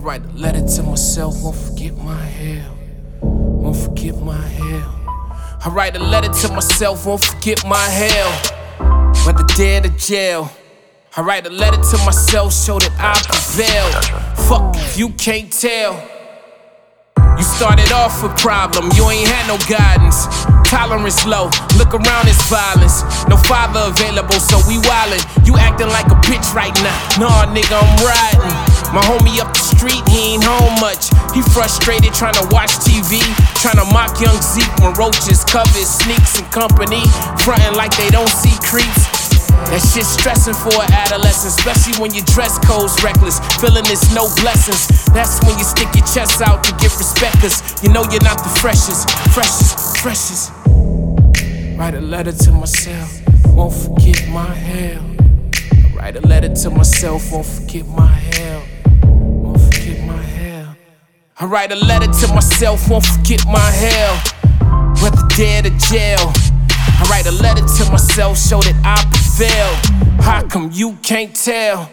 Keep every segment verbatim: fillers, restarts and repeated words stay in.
write a letter to myself, won't forget my hell, won't forget my hell. I write a letter to myself, won't forget my hell, whether dead or jail. I write a letter to myself, show that I prevail. Fuck if you can't tell. You started off with problem, you ain't had no guidance. Tolerance low, look around, it's violence. No father available, so we wildin'. You acting like a bitch right now. Nah, nigga, I'm riding. My homie up the street, he ain't home much. He frustrated trying to watch T V, trying to mock young Zeke when roaches cover his sneaks and company, frontin' like they don't see creeps. That shit's stressing for an adolescent, especially when your dress code's reckless. Feeling it's no blessings. That's when you stick your chest out to get respect, cause you know you're not the freshest, freshest, freshest. Write a letter to myself, won't forget my hell. Write a letter to myself, won't forget my hell, won't forget my hell. I write a letter to myself, won't forget my hell, whether dead or jail. I write a letter to myself, show that I prevail. How come you can't tell?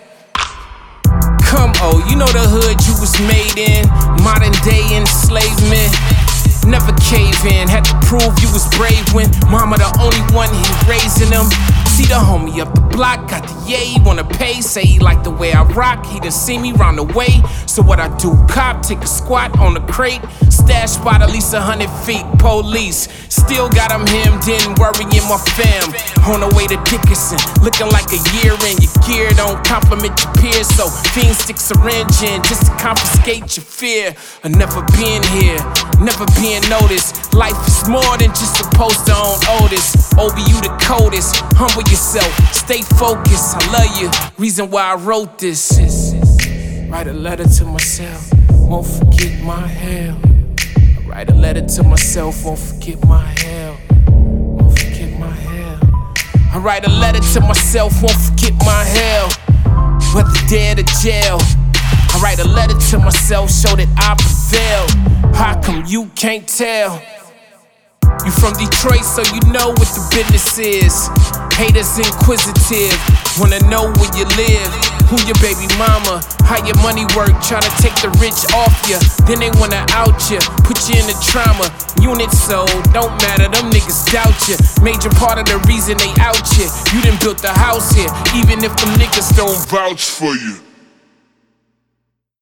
Come, oh, you know the hood you was made in. Modern day enslavement. Never cave in, had to prove you was brave when mama the only one here raising them. See the homie up the block, got the yay, wanna pay. Say he like the way I rock, he done see me round the way. So what I do, cop, take a squat on the crate. Stash spot at least a hundred feet, police. Still got him hemmed in, worrying my fam. On the way to Dickinson, looking like a year in. Your gear don't compliment your peers, so fiends stick syringe in just to confiscate your fear of never being here, never being noticed. Life is more than just a poster on Otis. Over you the coldest, humble yourself, stay focused. I love you, reason why I wrote this. Write a letter to myself, won't forget my hell. I write a letter to myself, won't forget my hell, won't forget my hell. I write a letter to myself, won't forget my hell, whether dead or jail. I write a letter to myself, show that I prevail. How come you can't tell? You from Detroit, so you know what the business is. Haters inquisitive, wanna know where you live, who your baby mama, how your money work, try to take the rich off ya. Then they wanna out ya, put you in the trauma unit, so don't matter, them niggas doubt ya. Major part of the reason they out ya, you done built the house here, even if them niggas don't vouch for you.